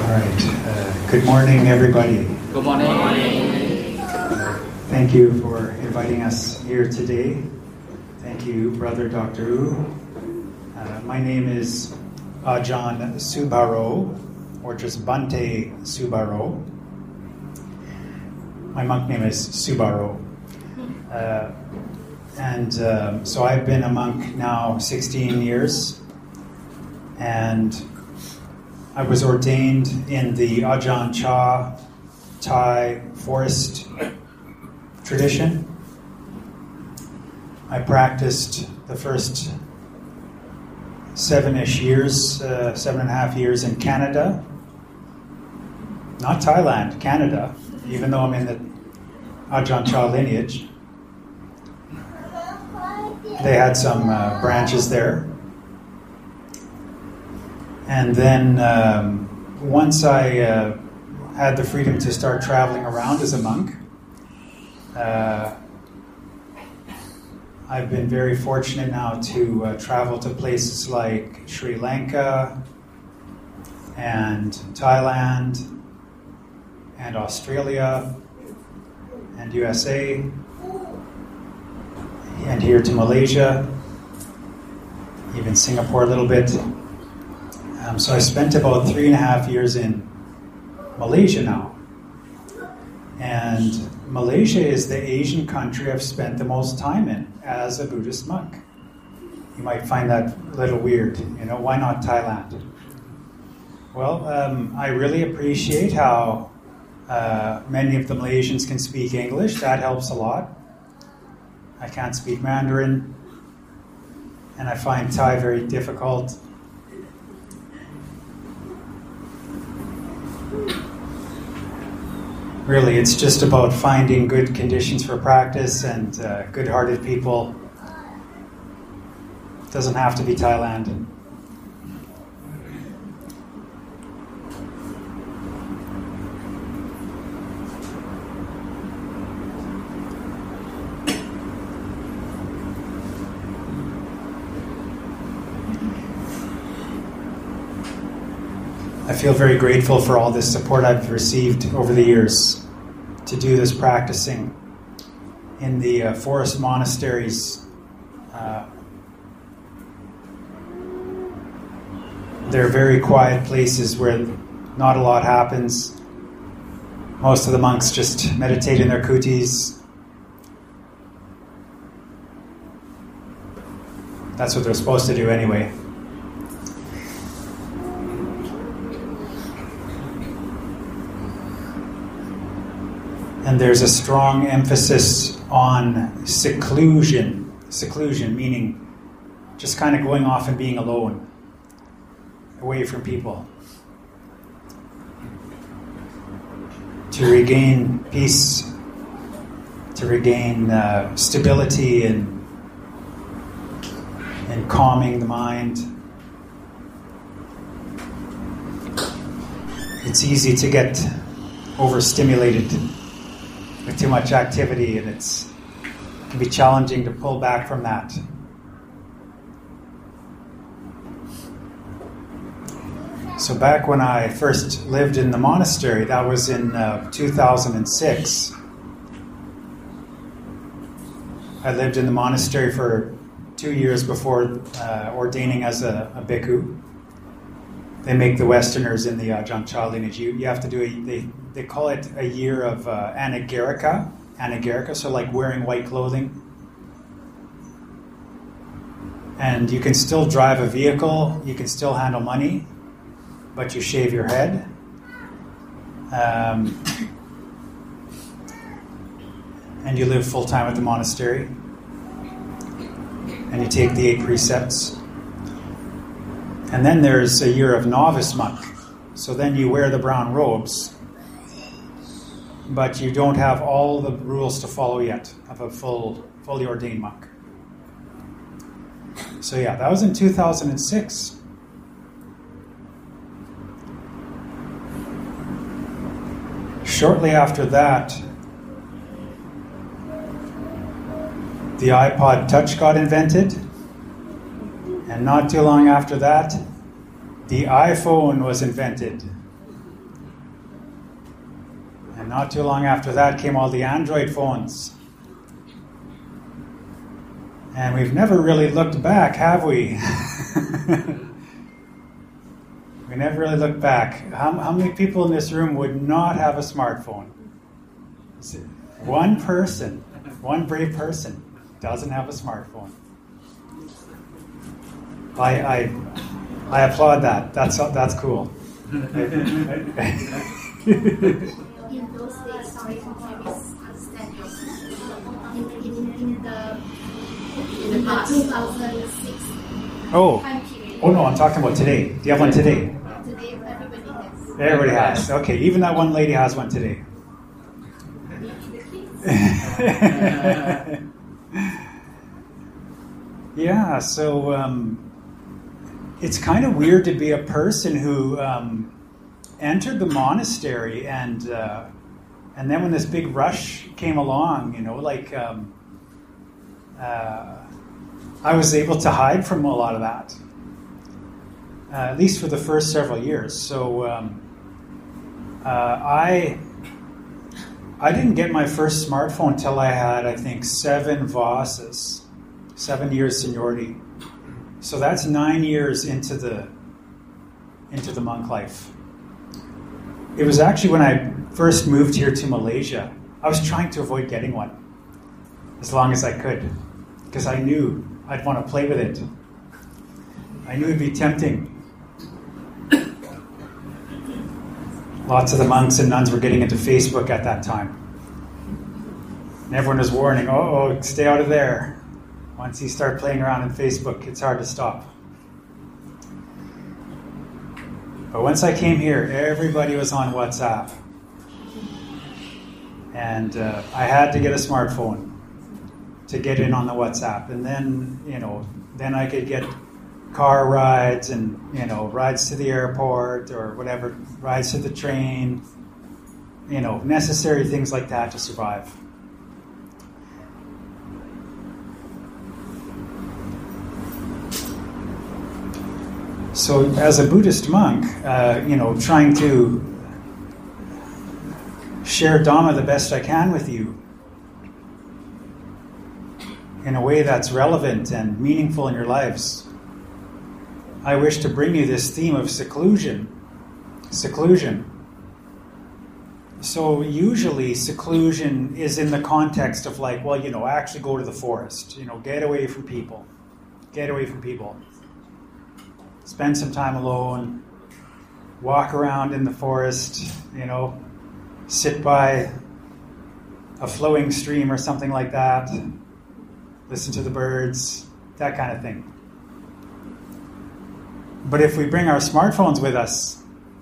All right. Good morning, everybody. Good morning. Thank you for inviting us here today. Thank you, Brother Dr. Wu. My name is Ajahn Subaro, or just Bhante Subaro. My monk name is Subaro. So I've been a monk now 16 years, and I was ordained in the Ajahn Chah Thai forest tradition. I practiced the first 7-ish years, 7.5 years in Canada. Not Thailand, Canada, even though I'm in the Ajahn Chah lineage. They had some branches there. And then once I had the freedom to start traveling around as a monk, I've been very fortunate now to travel to places like Sri Lanka and Thailand and Australia and USA and here to Malaysia, even Singapore a little bit. So I spent about 3.5 years in Malaysia now. And Malaysia is the Asian country I've spent the most time in as a Buddhist monk. You might find that a little weird. Why not Thailand? Well, I really appreciate how many of the Malaysians can speak English. That helps a lot. I can't speak Mandarin, and I find Thai very difficult. Really, it's just about finding good conditions for practice and good-hearted people. It doesn't have to be Thailand. I feel very grateful for all this support I've received over the years to do this practicing in the forest monasteries. They're very quiet places where not a lot happens. Most of the monks just meditate in their kutis. That's what they're supposed to do anyway. And there's a strong emphasis on seclusion. Seclusion meaning just kind of going off and being alone, away from people. To regain peace, to regain stability and calming the mind. It's easy to get overstimulated with too much activity, and it can be challenging to pull back from that. So back when I first lived in the monastery, that was in 2006. I lived in the monastery for 2 years before ordaining as a bhikkhu. They make the Westerners in the Ajahn Chah lineage. You have to do they call it a year of anagarika, so like wearing white clothing. And you can still drive a vehicle, you can still handle money, but you shave your head. And you live full-time at the monastery. And you take the 8 precepts. And then there's a year of novice monk. So then you wear the brown robes, but you don't have all the rules to follow yet of a fully ordained monk. So yeah, that was in 2006. Shortly after that, the iPod Touch got invented. And not too long after that, the iPhone was invented. And not too long after that came all the Android phones. And we've never really looked back, have we? We never really looked back. How many people in this room would not have a smartphone? One person, one brave person, doesn't have a smartphone. I applaud that. That's cool. In those days, sorry to misunderstand you. In the past 2006 Oh. time period. Oh no, I'm talking about today. Do you have one today? Today, everybody has. Everybody has. Okay, even that one lady has one today. Maybe the kids. Yeah, so it's kind of weird to be a person who entered the monastery, and then when this big rush came along, I was able to hide from a lot of that, at least for the first several years. So I didn't get my first smartphone till I had, I think, 7 Vosses, 7 years seniority. So that's 9 years into the monk life. It was actually when I first moved here to Malaysia. I was trying to avoid getting one as long as I could, because I knew I'd want to play with it. I knew it'd be tempting. Lots of the monks and nuns were getting into Facebook at that time. And everyone was warning, oh, stay out of there. Once you start playing around on Facebook, it's hard to stop. But once I came here, everybody was on WhatsApp. And I had to get a smartphone to get in on the WhatsApp. And then, then I could get car rides and, rides to the airport or whatever, rides to the train, necessary things like that to survive. So as a Buddhist monk, trying to share Dhamma the best I can with you in a way that's relevant and meaningful in your lives, I wish to bring you this theme of seclusion. Seclusion. So usually seclusion is in the context of actually go to the forest, get away from people. Get away from people. Spend some time alone, walk around in the forest, sit by a flowing stream or something like that, listen to the birds, that kind of thing. But if we bring our smartphones with us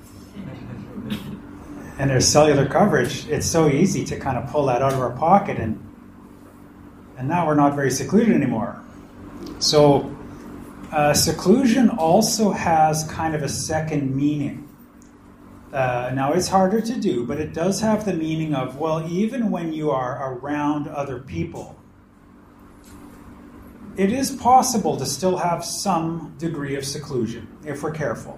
and there's cellular coverage, it's so easy to kind of pull that out of our pocket, and now we're not very secluded anymore. So seclusion also has kind of a second meaning. Now, it's harder to do, but it does have the meaning of, even when you are around other people, it is possible to still have some degree of seclusion, if we're careful.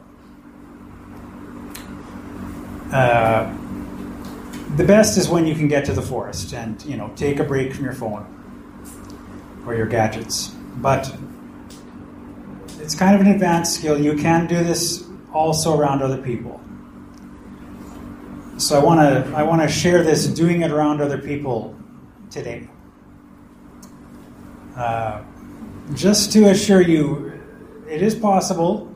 The best is when you can get to the forest and, take a break from your phone or your gadgets. But it's kind of an advanced skill. You can do this also around other people. So I want to share this doing it around other people today. Just to assure you, it is possible,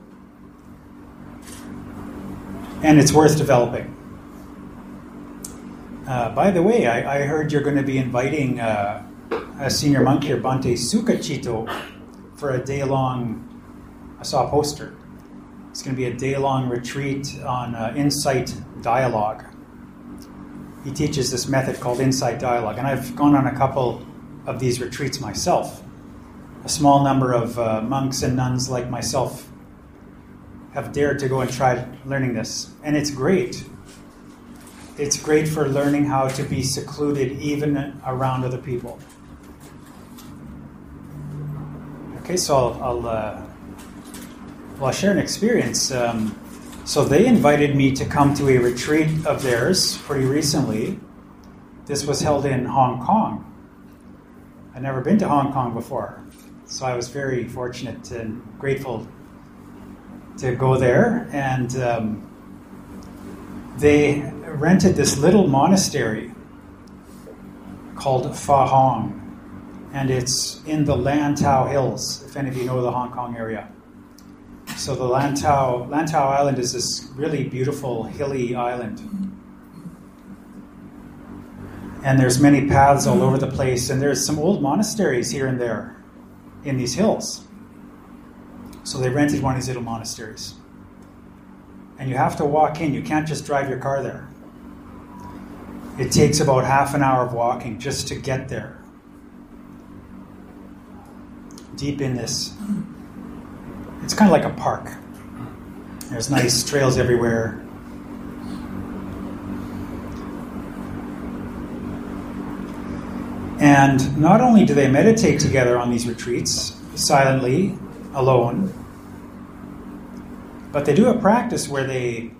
and it's worth developing. By the way, I heard you're going to be inviting a senior monk here, Bhante Sukachito, for a day-long. I saw a poster. It's going to be a day-long retreat on insight dialogue. He teaches this method called insight dialogue, and I've gone on a couple of these retreats myself. A small number of monks and nuns like myself have dared to go and try learning this, and it's great. It's great for learning how to be secluded even around other people. Okay, so I'll share an experience. So they invited me to come to a retreat of theirs pretty recently. This was held in Hong Kong. I'd never been to Hong Kong before, so I was very fortunate and grateful to go there. And they rented this little monastery called Fa Hong, and it's in the Lantau Hills, if any of you know the Hong Kong area. So the Lantau Island is this really beautiful hilly island. And there's many paths all over the place, and there's some old monasteries here and there in these hills. So they rented one of these little monasteries. And you have to walk in, you can't just drive your car there. It takes about half an hour of walking just to get there. Deep in this, it's kind of like a park. There's nice trails everywhere. And not only do they meditate together on these retreats, silently, alone, but they do a practice where they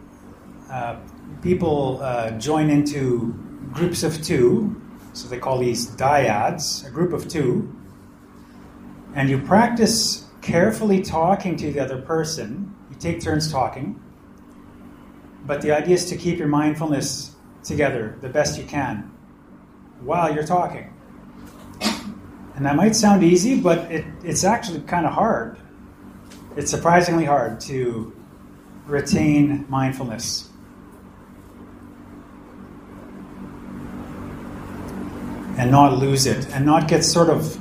people join into groups of two, so they call these dyads, a group of two, and you practice carefully talking to the other person. You take turns talking, but the idea is to keep your mindfulness together the best you can while you're talking. And that might sound easy, but it's actually kind of hard. It's surprisingly hard to retain mindfulness. And not lose it, and not get sort of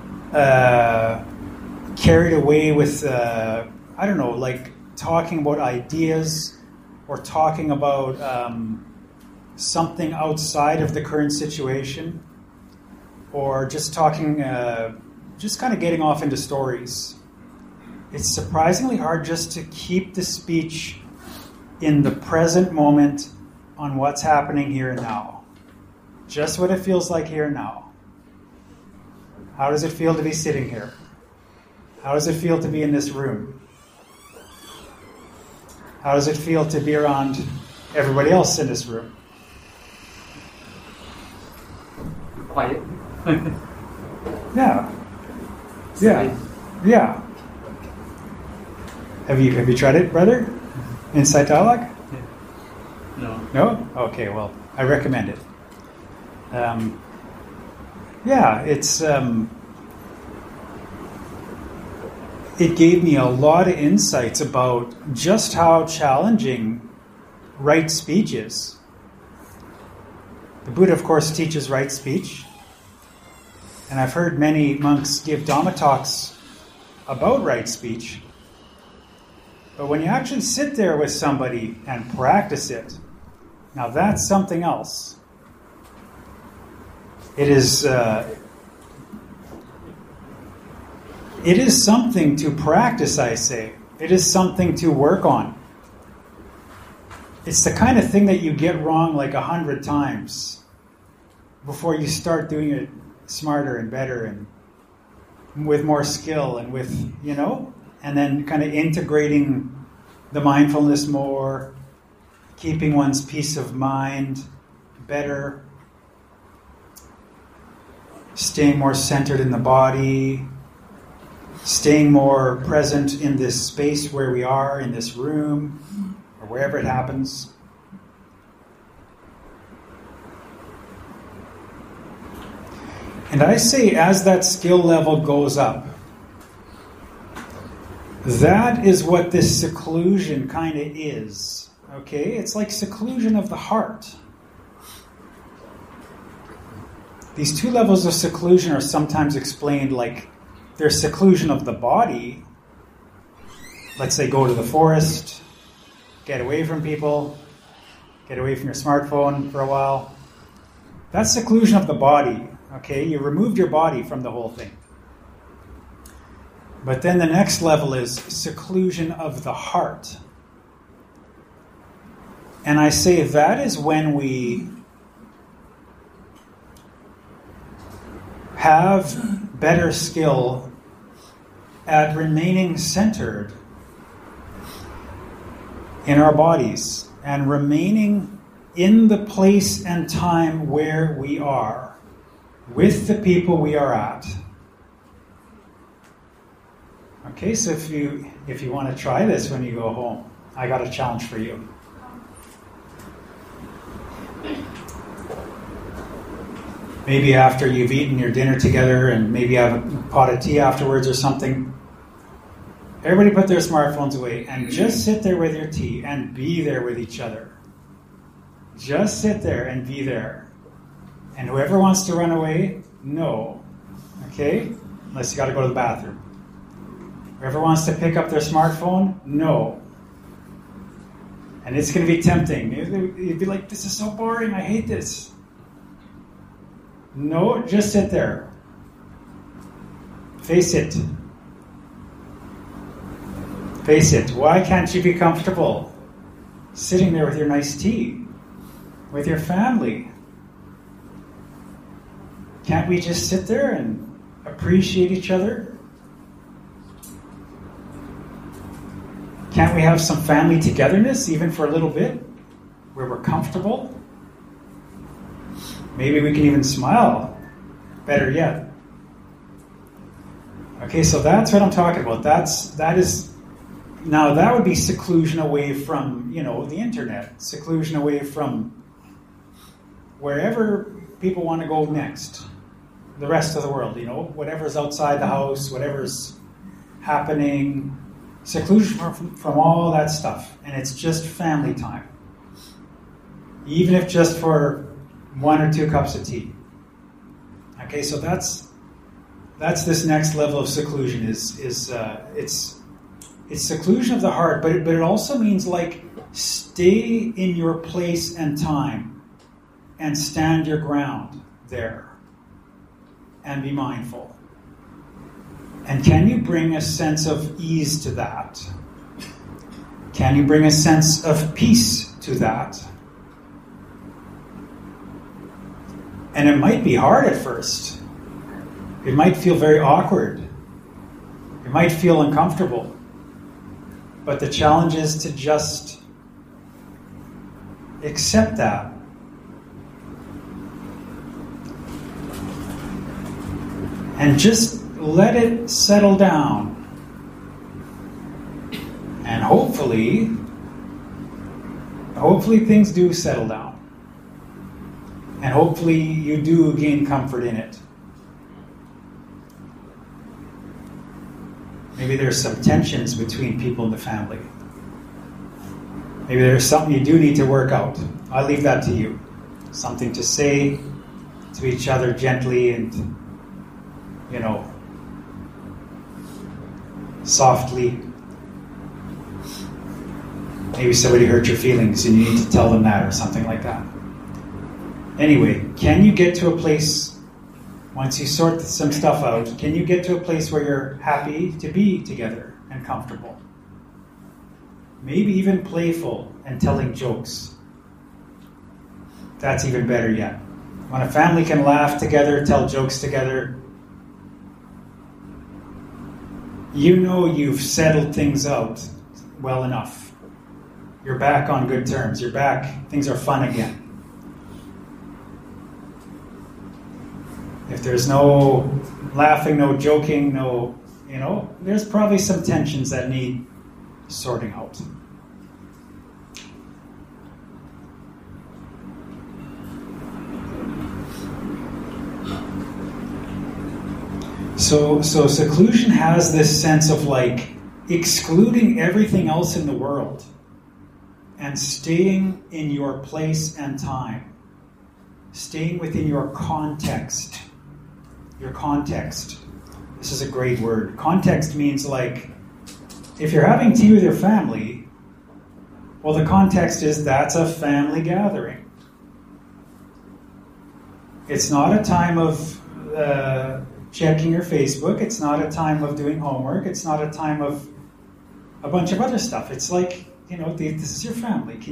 carried away with, like talking about ideas or talking about something outside of the current situation, or just talking, just kind of getting off into stories. It's surprisingly hard just to keep the speech in the present moment on what's happening here and now. Just what it feels like here and now. How does it feel to be sitting here? How does it feel to be in this room? How does it feel to be around everybody else in this room? Quiet. Yeah. Have you tried it, brother? Insight dialogue? No. No? Okay, well, I recommend it. It gave me a lot of insights about just how challenging right speech is. The Buddha, of course, teaches right speech. And I've heard many monks give Dhamma talks about right speech. But when you actually sit there with somebody and practice it, now that's something else. It is something to practice, I say. It is something to work on. It's the kind of thing that you get wrong like 100 times before you start doing it smarter and better and with more skill and with, and then kind of integrating the mindfulness more, keeping one's peace of mind better, staying more centered in the body, staying more present in this space where we are, in this room, or wherever it happens. And I say as that skill level goes up, that is what this seclusion kind of is. Okay? It's like seclusion of the heart. These two levels of seclusion are sometimes explained like there's seclusion of the body. Let's say go to the forest, get away from people, get away from your smartphone for a while. That's seclusion of the body. Okay, you removed your body from the whole thing. But then the next level is seclusion of the heart. And I say that is when we have better skill at remaining centered in our bodies and remaining in the place and time where we are, with the people we are at. Okay, so if you want to try this when you go home, I got a challenge for you. Maybe after you've eaten your dinner together and maybe have a pot of tea afterwards or something, everybody put their smartphones away and just sit there with your tea and be there with each other. Just sit there and be there. And whoever wants to run away, no. Okay? Unless you got to go to the bathroom. Whoever wants to pick up their smartphone, no. And it's going to be tempting. You'd be like, this is so boring, I hate this. No, just sit there. Face it. Face it. Why can't you be comfortable sitting there with your nice tea, with your family? Can't we just sit there and appreciate each other? Can't we have some family togetherness, even for a little bit, where we're comfortable? Maybe we can even smile. Better yet. Okay, so that's what I'm talking about. Now that would be seclusion away from, the internet. Seclusion away from wherever people want to go next. The rest of the world, whatever's outside the house, whatever's happening. Seclusion from all that stuff. And it's just family time. Even if just for 1 or 2 cups of tea. Okay, so that's this next level of seclusion. It's seclusion of the heart, but it also means like stay in your place and time and stand your ground there and be mindful. And can you bring a sense of ease to that? Can you bring a sense of peace to that? And it might be hard at first. It might feel very awkward. It might feel uncomfortable. But the challenge is to just accept that. And just let it settle down. And hopefully things do settle down. And hopefully you do gain comfort in it. Maybe there's some tensions between people in the family. Maybe there's something you do need to work out. I'll leave that to you. Something to say to each other gently and, softly. Maybe somebody hurt your feelings and you need to tell them that or something like that. Anyway, can you get to a place, once you sort some stuff out, can you get to a place where you're happy to be together and comfortable? Maybe even playful and telling jokes. That's even better yet. When a family can laugh together, tell jokes together, you've settled things out well enough. You're back on good terms. You're back. Things are fun again. If there's no laughing, no joking, there's probably some tensions that need sorting out. So seclusion has this sense of like excluding everything else in the world and staying in your place and time, staying within your context. Your context. This is a great word. Context means like, if you're having tea with your family, well, the context is that's a family gathering. It's not a time of checking your Facebook. It's not a time of doing homework. It's not a time of a bunch of other stuff. It's like, this is your family. Can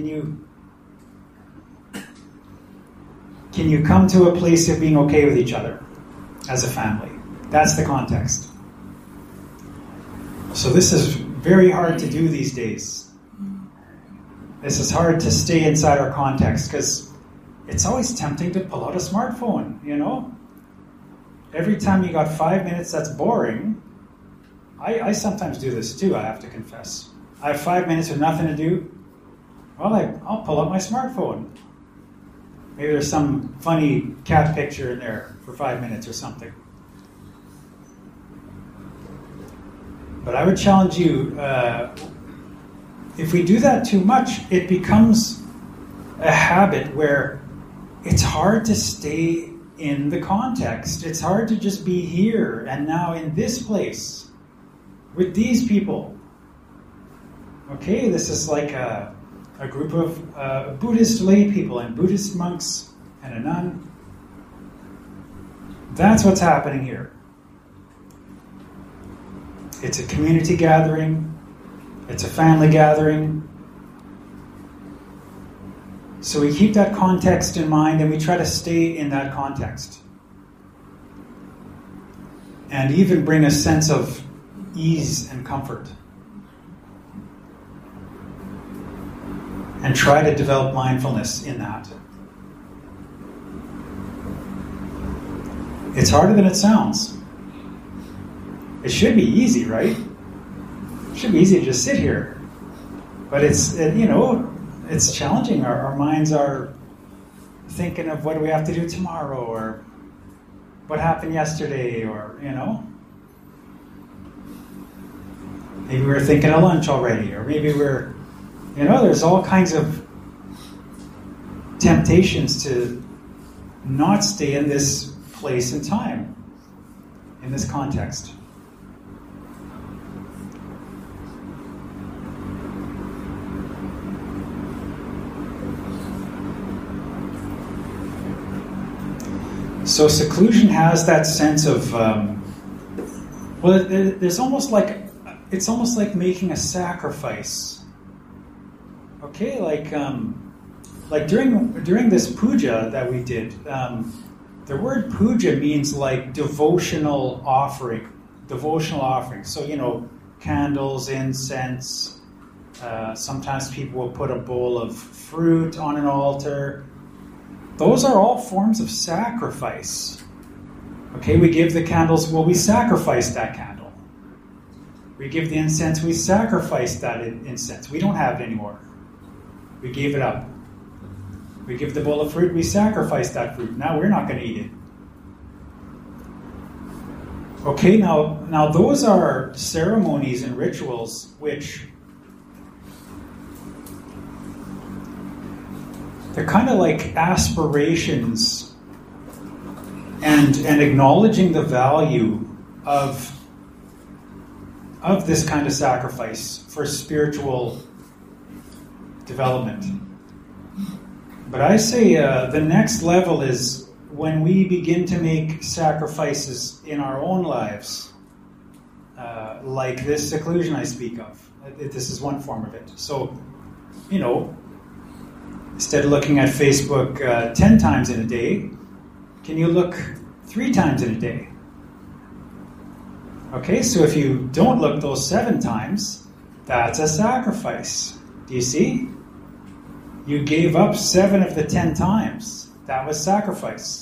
you come to a place of being okay with each other as a family? That's the context. So this is very hard to do these days. this is hard to stay inside our context because it's always tempting to pull out a smartphone, you know? Every time you got 5 minutes that's boring, I sometimes do this too, I have to confess. I have 5 minutes with nothing to do, well, I'll pull out my smartphone. Maybe there's some funny cat picture in there for 5 minutes or something. But I would challenge you, if we do that too much, it becomes a habit where it's hard to stay in the context. It's hard to just be here and now in this place with these people. Okay, this is like a group of Buddhist lay people and Buddhist monks and a nun. That's what's happening here. It's a community gathering. It's a family gathering. So we keep that context in mind and we try to stay in that context. And even bring a sense of ease and comfort. And try to develop mindfulness in that. It's harder than it sounds. It should be easy, right? It should be easy to just sit here. But it's challenging. Our minds are thinking of what do we have to do tomorrow, or what happened yesterday, or, maybe we're thinking of lunch already, or maybe we're, there's all kinds of temptations to not stay in this place and time, in this context. So seclusion has that sense of, there's almost like, it's almost like making a sacrifice. Okay, like during this puja that we did, the word puja means like devotional offering. So, candles, incense. Sometimes people will put a bowl of fruit on an altar. Those are all forms of sacrifice. Okay, we give the candles, we sacrifice that candle. We give the incense, we sacrifice that incense. We don't have it anymore. We gave it up. We give the bowl of fruit, we sacrifice that fruit. Now we're not going to eat it. Okay, now those are ceremonies and rituals which they're kind of like aspirations and acknowledging the value of this kind of sacrifice for spiritual development. But I say the next level is when we begin to make sacrifices in our own lives, like this seclusion I speak of. This is one form of it. So, instead of looking at Facebook 10 times in a day, can you look 3 times in a day? Okay, so if you don't look those 7 times, that's a sacrifice. Do you see? You gave up 7 of the 10 times. That was sacrifice.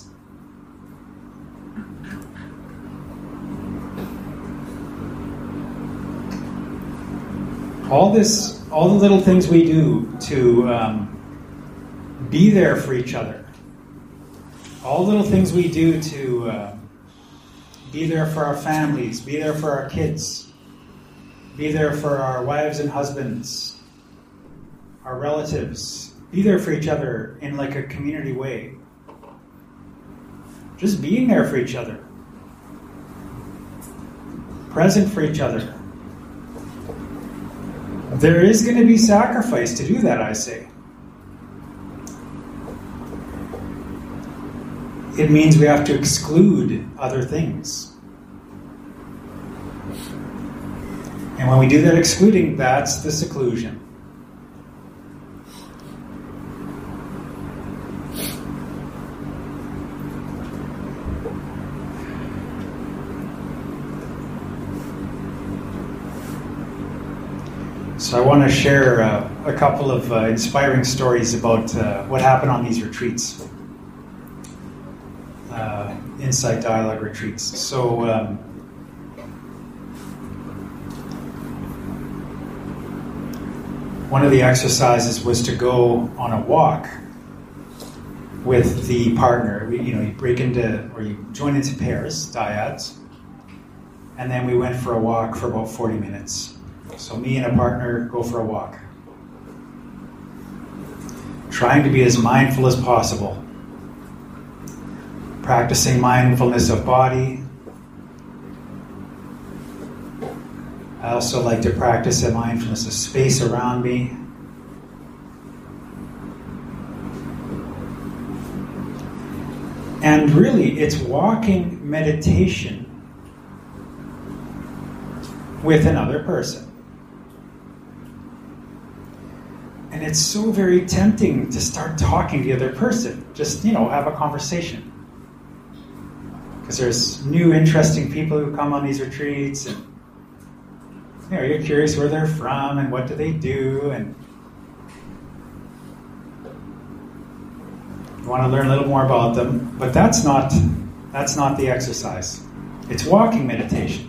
All the little things we do to be there for each other. All the little things we do to be there for our families, be there for our kids, be there for our wives and husbands, our relatives, be there for each other in like a community way. Just being there for each other. Present for each other. There is going to be sacrifice to do that, I say. It means we have to exclude other things. And when we do that excluding, that's the seclusion. So I want to share a couple of inspiring stories about what happened on these retreats, insight dialogue retreats. So one of the exercises was to go on a walk with the partner. You break into, or you join into pairs, dyads, and then we went for a walk for about 40 minutes. So me and a partner go for a walk, trying to be as mindful as possible, practicing mindfulness of body. I also like to practice a mindfulness of space around me. And really, it's walking meditation with another person. And it's so very tempting to start talking to the other person. Just, have a conversation. Because there's new, interesting people who come on these retreats, and you're curious where they're from and what do they do, and you want to learn a little more about them. But that's not the exercise. It's walking meditation.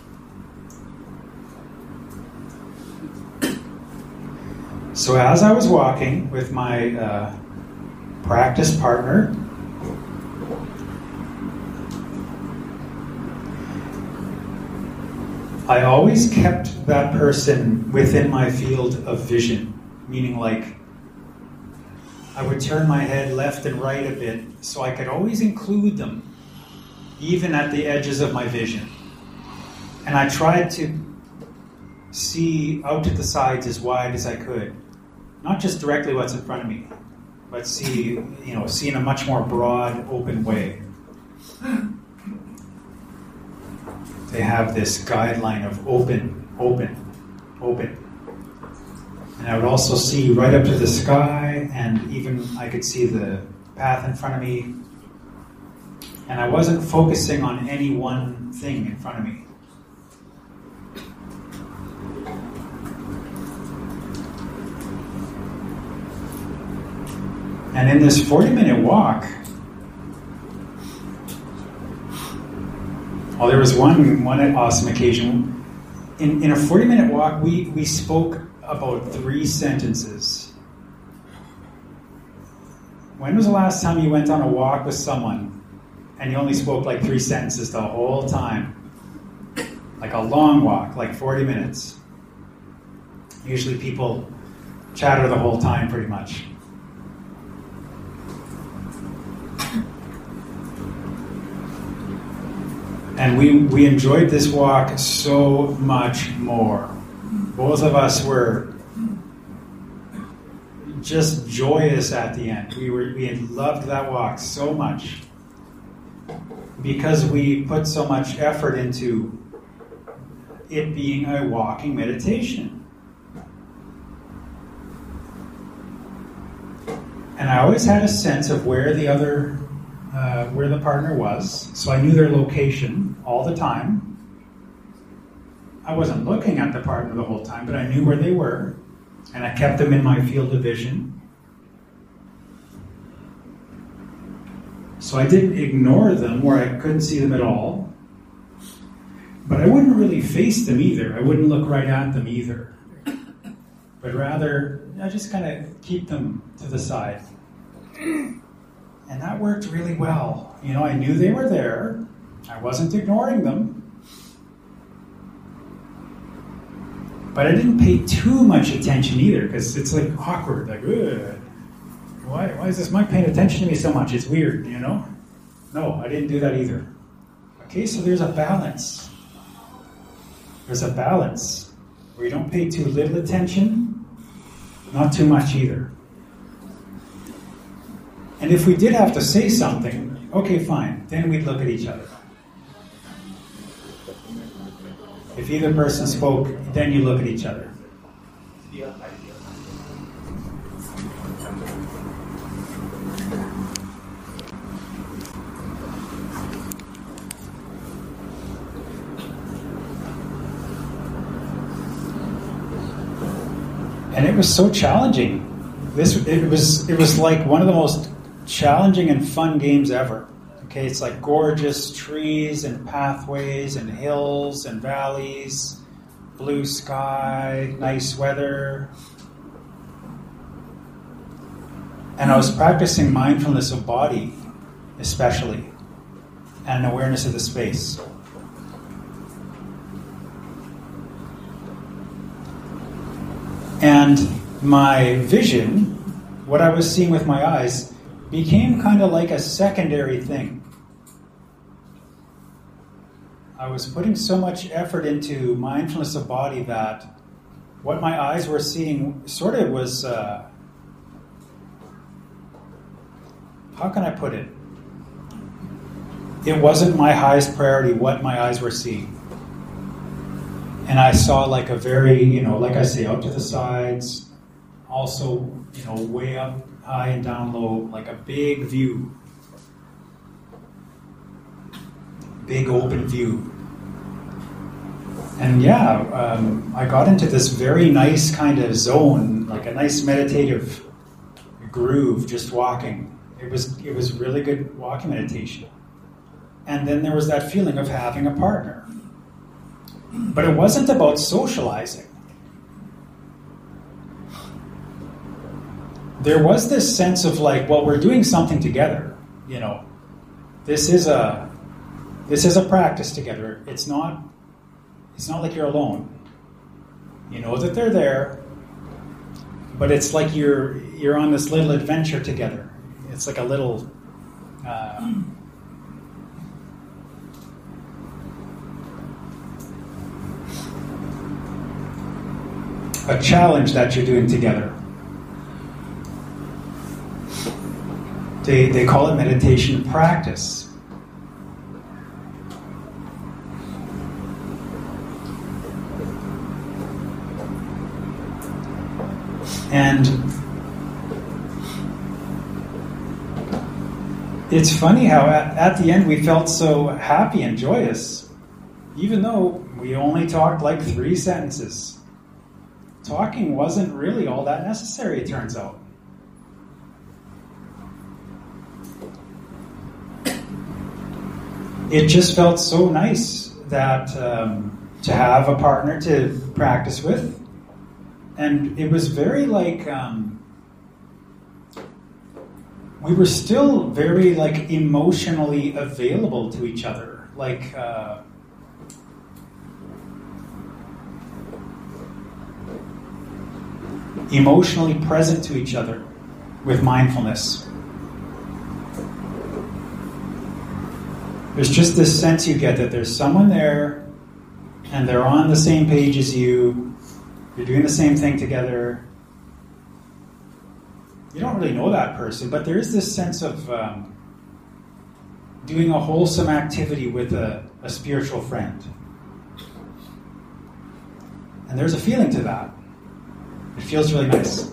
So as I was walking with my practice partner, I always kept that person within my field of vision, meaning like I would turn my head left and right a bit so I could always include them, even at the edges of my vision. And I tried to see out to the sides as wide as I could. Not just directly what's in front of me, but see in a much more broad, open way. They have this guideline of open, open, open. And I would also see right up to the sky, and even I could see the path in front of me. And I wasn't focusing on any one thing in front of me. And in this 40-minute walk, there was one awesome occasion. In a 40-minute walk, we spoke about 3 sentences. When was the last time you went on a walk with someone and you only spoke like 3 sentences the whole time? Like a long walk, like 40 minutes. Usually people chatter the whole time pretty much. And we enjoyed this walk so much more. Both of us were just joyous at the end. We had loved that walk so much because we put so much effort into it being a walking meditation. And I always had a sense of where the partner was, so I knew their location all the time. I wasn't looking at the partner the whole time, but I knew where they were, and I kept them in my field of vision. So I didn't ignore them where I couldn't see them at all, but I wouldn't really face them either. I wouldn't look right at them either, but rather I just kind of keep them to the side. And that worked really well. I knew they were there. I wasn't ignoring them. But I didn't pay too much attention either, because it's like awkward. Like, why is this Mike paying attention to me so much? It's weird, No, I didn't do that either. Okay, so there's a balance. There's a balance where you don't pay too little attention, not too much either. And if we did have to say something, okay, fine, then we'd look at each other. If either person spoke, then you look at each other. And it was so challenging. It was like one of the most challenging and fun games ever. Okay, it's like gorgeous trees and pathways and hills and valleys, blue sky, nice weather. And I was practicing mindfulness of body, especially, and awareness of the space. And my vision, what I was seeing with my eyes, became kind of like a secondary thing. I was putting so much effort into mindfulness of body that what my eyes were seeing sort of was, how can I put it? It wasn't my highest priority what my eyes were seeing. And I saw like a very, like I say, out to the sides, also, way up high and down low, like a big view. Big open view. And I got into this very nice kind of zone, like a nice meditative groove, just walking. It was really good walking meditation. And then there was that feeling of having a partner. But it wasn't about socializing. There was this sense of like, well, we're doing something together. This is a practice together. It's not like you're alone. You know that they're there, but it's like you're on this little adventure together. It's like a little a challenge that you're doing together. They call it meditation practice. And it's funny how at the end we felt so happy and joyous, even though we only talked like 3 sentences. Talking wasn't really all that necessary, it turns out. It just felt so nice that to have a partner to practice with. And it was very like, we were still very like emotionally available to each other. Like, emotionally present to each other with mindfulness. There's just this sense you get that there's someone there and they're on the same page as you. You're doing the same thing together. You don't really know that person, but there is this sense of doing a wholesome activity with a spiritual friend. And there's a feeling to that. It feels really nice.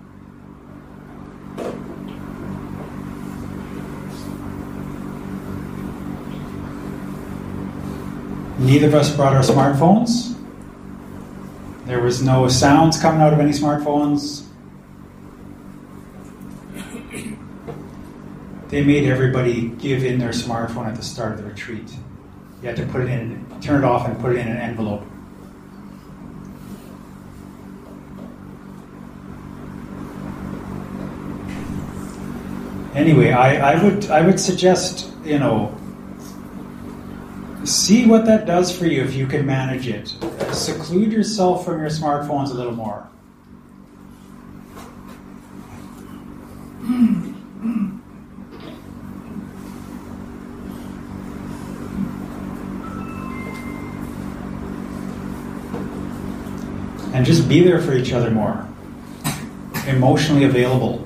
Neither of us brought our smartphones. There was no sounds coming out of any smartphones. They made everybody give in their smartphone at the start of the retreat. You had to put it in, turn it off and put it in an envelope. Anyway, I would suggest, see what that does for you if you can manage it. Seclude yourself from your smartphones a little more. And just be there for each other more. Emotionally available.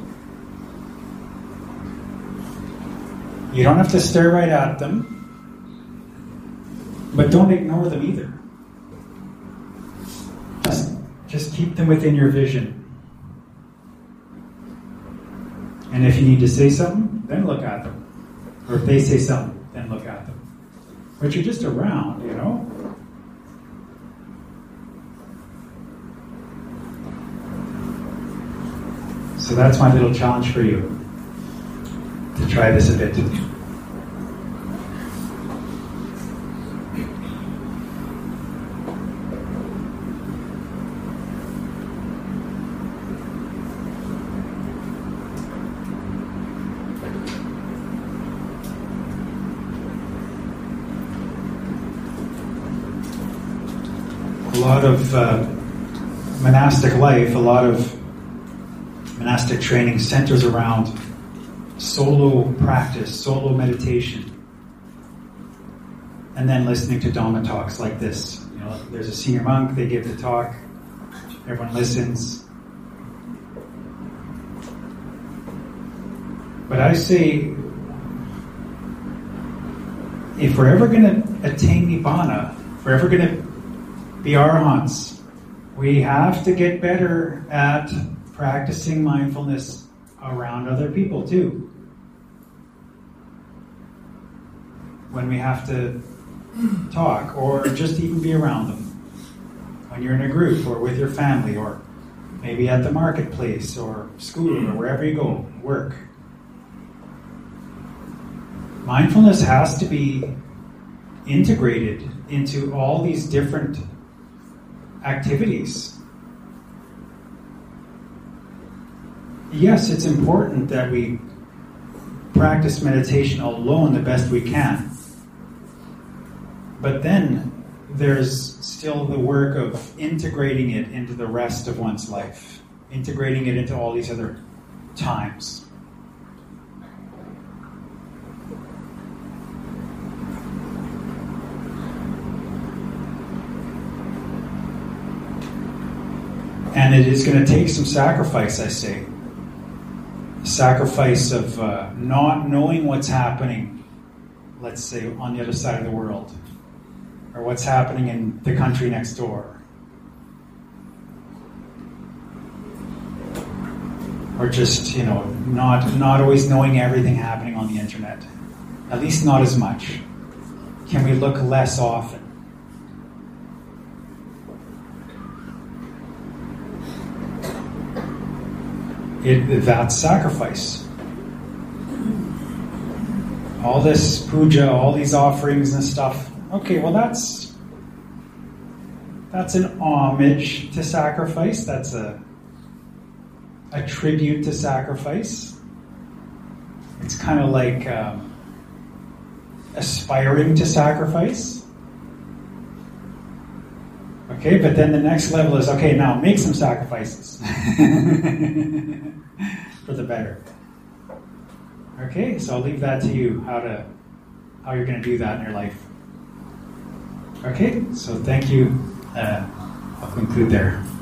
You don't have to stare right at them, but don't ignore them either. Just keep them within your vision. And if you need to say something, then look at them. Or if they say something, then look at them. But you're just around, So that's my little challenge for you, to try this a bit. A lot of monastic life, a lot of monastic training centers around solo practice, solo meditation, and then listening to Dhamma talks like this. You know, there's a senior monk, they give the talk, everyone listens. But I say, if we're ever going to attain Nibbana, if we're ever going to be arahants, we have to get better at practicing mindfulness around other people too. When we have to talk, or just even be around them. When you're in a group, or with your family, or maybe at the marketplace, or school, or wherever you go, work. Mindfulness has to be integrated into all these different activities. Yes, it's important that we practice meditation alone the best we can. But then there's still the work of integrating it into the rest of one's life, integrating it into all these other times. And it is going to take some sacrifice, I say. Sacrifice of not knowing what's happening, let's say, on the other side of the world, or what's happening in the country next door. Or just, not always knowing everything happening on the internet. At least not as much. Can we look less often? That's sacrifice. All this puja, all these offerings and stuff. Okay, well that's an homage to sacrifice. That's a tribute to sacrifice. It's kind of like aspiring to sacrifice. Okay, but then the next level is, okay, now make some sacrifices for the better. Okay, so I'll leave that to you, how you're going to do that in your life. Okay, so thank you. I'll conclude there.